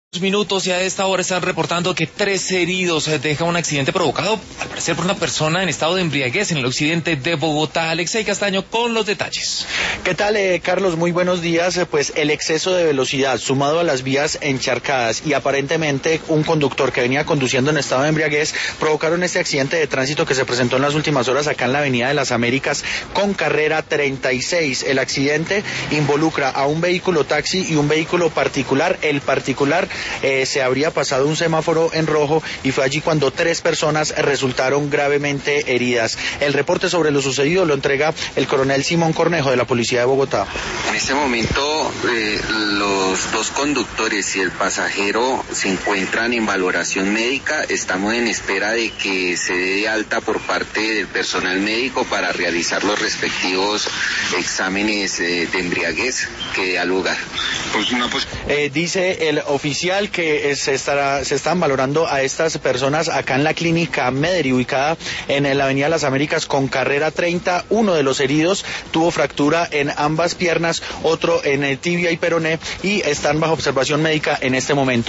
Minutos y a esta hora están reportando que 3 heridos deja un accidente provocado, al parecer por una persona en estado de embriaguez en el occidente de Bogotá. Alexei Castaño con los detalles. ¿Qué tal, Carlos? Muy buenos días. Pues el exceso de velocidad sumado a las vías encharcadas y aparentemente un conductor que venía conduciendo en estado de embriaguez provocaron este accidente de tránsito que se presentó en las últimas horas acá en la Avenida de las Américas con carrera 36. El accidente involucra a un vehículo taxi y un vehículo particular. El particular se habría pasado un semáforo en rojo y fue allí cuando 3 personas resultaron gravemente heridas. El reporte sobre lo sucedido lo entrega el coronel Simón Cornejo de la Policía de Bogotá. En este momento los 2 conductores y el pasajero se encuentran en valoración médica. Estamos en espera de que se dé de alta por parte del personal médico para realizar los respectivos exámenes de embriaguez que da lugar. Dice el oficial que se están valorando a estas personas acá en la clínica Mederi, ubicada en la Avenida de las Américas con carrera 30. Uno de los heridos tuvo fractura en ambas piernas, otro en el tibia y peroné y están bajo observación médica en este momento.